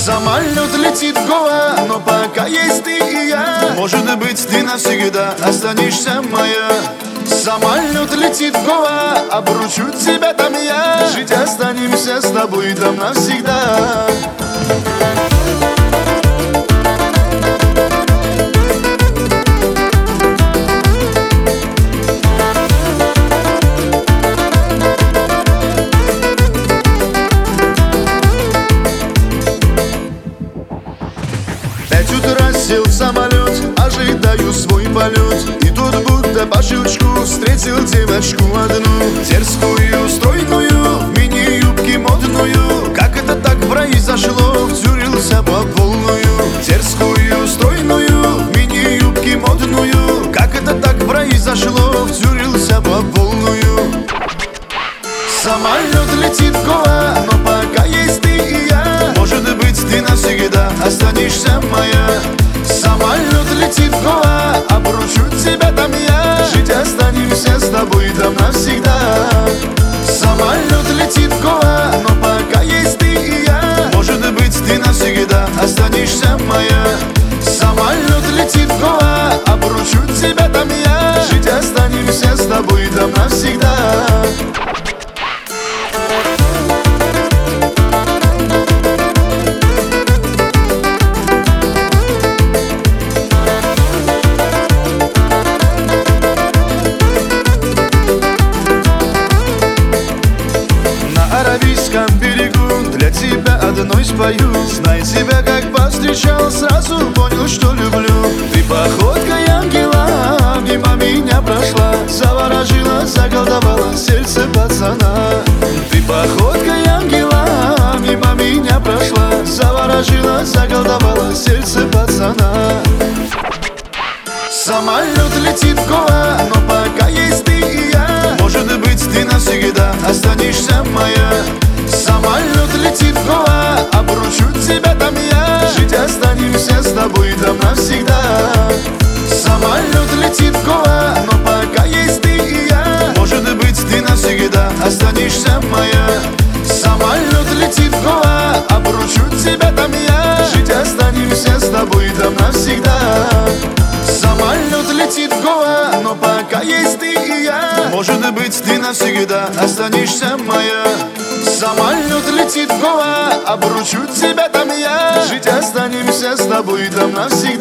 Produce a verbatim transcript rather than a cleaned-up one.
Самолет летит в Гоа, но пока есть ты и я, может быть, ты навсегда останешься моя. Самолет летит в Гоа, обручу тебя там я, жить останемся с тобой там навсегда. Пять утра сел в самолет, ожидаю свой полет, и тут будто по щелчку встретил девочку одну, дерзкую, стройную, в мини-юбке модную. Как это так произошло, втюрился по полную. Дерзкую, стройную, в мини-юбке модную. Как это так произошло, втюрился по полную. Самолет летит в Гоа, но пока есть ты и я, может быть, ты навсегда останешься моя. Самолет летит в Гоа, обручу тебя там я, жить останемся с тобой там навсегда. Самолет летит в Гоа, но пока есть ты и я, может быть, ты навсегда останешься моя. Самолет летит в Гоа, обручу тебя там я, жить останемся с тобой там навсегда. Для тебя одной спою. Знай себя, как повстречал, сразу понял, что люблю. Ты походкой ангела мимо меня прошла, заворожила, заколдовала сердце пацана. Ты походкой ангела мимо меня прошла, заворожила, заколдовала сердце пацана. Самолет летит в Гоа, но пока есть ты и я, может быть, ты навсегда останешься моя. Самолет летит в Гоа, обручу тебя там я, жить останемся с тобой там навсегда. Самолет летит в Гоа, но пока есть ты и я, может быть, ты навсегда останешься моя. Самолет летит в Гоа, обручу тебя там я, жить останемся с тобой там навсегда. Самолет летит в Гоа, но пока есть ты и я, может быть, ты навсегда останешься моя. Самолет летит в Гоа, обручу тебя там я, жить останемся с тобой там навсегда.